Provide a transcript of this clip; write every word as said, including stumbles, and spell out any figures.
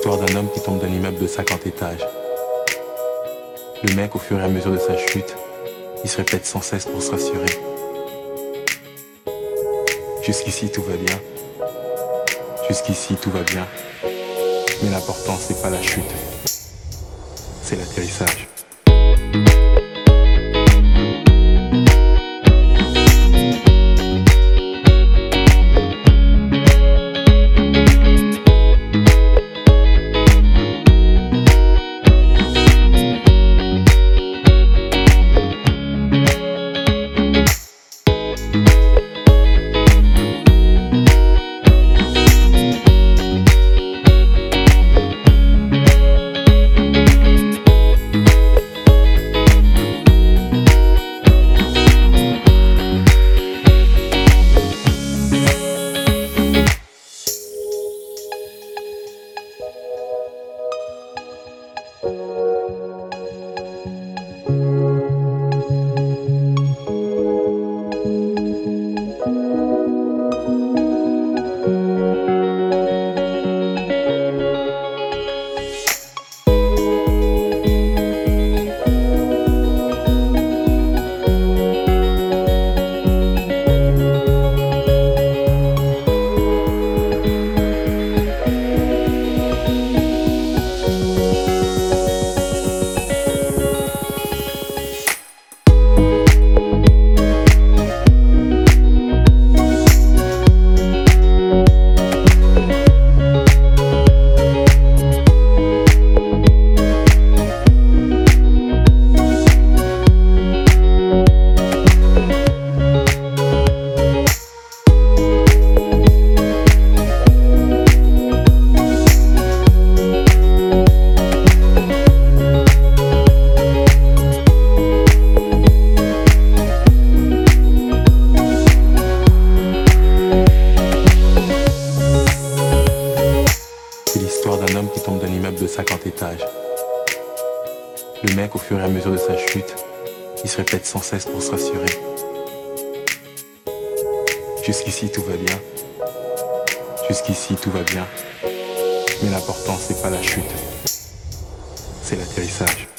l'histoire d'un homme qui tombe d'un immeuble de cinquante étages. Le mec, au fur et à mesure de sa chute, il se répète sans cesse pour se rassurer. Jusqu'ici tout va bien. Jusqu'ici tout va bien. Mais l'important c'est pas la chute, c'est l'atterrissage. D'un homme qui tombe d'un immeuble de cinquante étages. Le mec, au fur et à mesure de sa chute, il se répète sans cesse pour se rassurer. Jusqu'ici tout va bien. Jusqu'ici tout va bien. Mais l'important c'est pas la chute, c'est l'atterrissage.